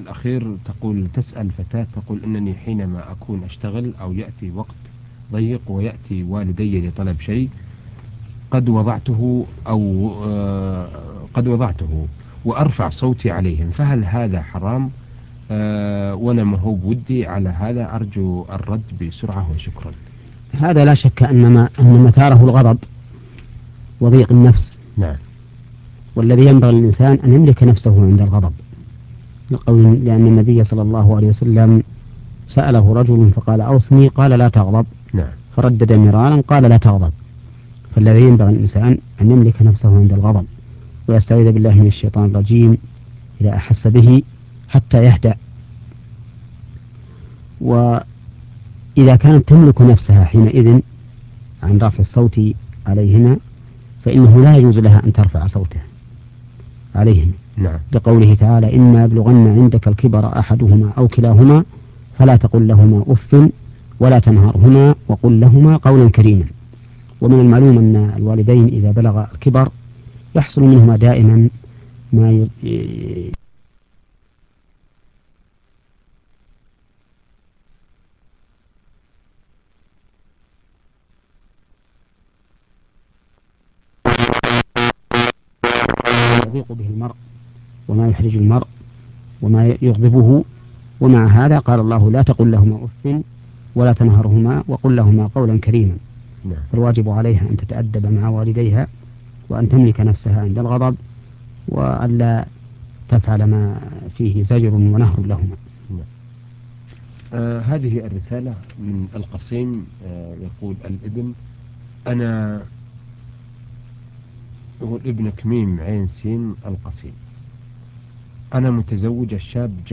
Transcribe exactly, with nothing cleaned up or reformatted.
الأخير تقول تسأل فتاة تقول إنني حينما أكون أشتغل أو يأتي وقت ضيق ويأتي والدي لطلب شيء قد وضعته أو آه قد وضعته وأرفع صوتي عليهم، فهل هذا حرام؟ آه وأنا مهوب ودي على هذا، أرجو الرد بسرعة وشكرا. هذا لا شك أن ما أن مثاره الغضب وضيق النفس. نعم. والذي ينبغي للإنسان أن يملك نفسه عند الغضب، لأن النبي صلى الله عليه وسلم سأله رجل فقال أوصني، قال لا تغضب. نعم. فردد مرارا قال لا تغضب. فالذي ينبغي الإنسان أن يملك نفسه عند الغضب ويستعيذ بالله من الشيطان الرجيم إذا أحس به حتى يهدأ. وإذا كانت تملك نفسها حينئذ عن رفع الصوت عليهما فإنه لا يجوز لها أن ترفع صوتها عليهما. نعم. لقوله تعالى إما يبلغن عندك الكبر أحدهما أو كلاهما فلا تقل لهما أف ولا تنهرهما وقل لهما قولا كريما. ومن المعلوم أن الوالدين إذا بلغ الكبر يحصل منهما دائما ما يضيق به المرء وما يحرج المرء وما يغضبه. ومع هذا قال الله لا تقل لهما أف ولا تنهرهما وقل لهما قولا كريما. نعم. فالواجب عليها أن تتأدب مع والديها وأن تملك نفسها عند الغضب وألا تفعل ما فيه زجر ونهر لهما. نعم. آه هذه الرسالة من القصيم. آه يقول الابن أنا يقول ابنك ميم عين سين القصيم. أنا متزوج الشاب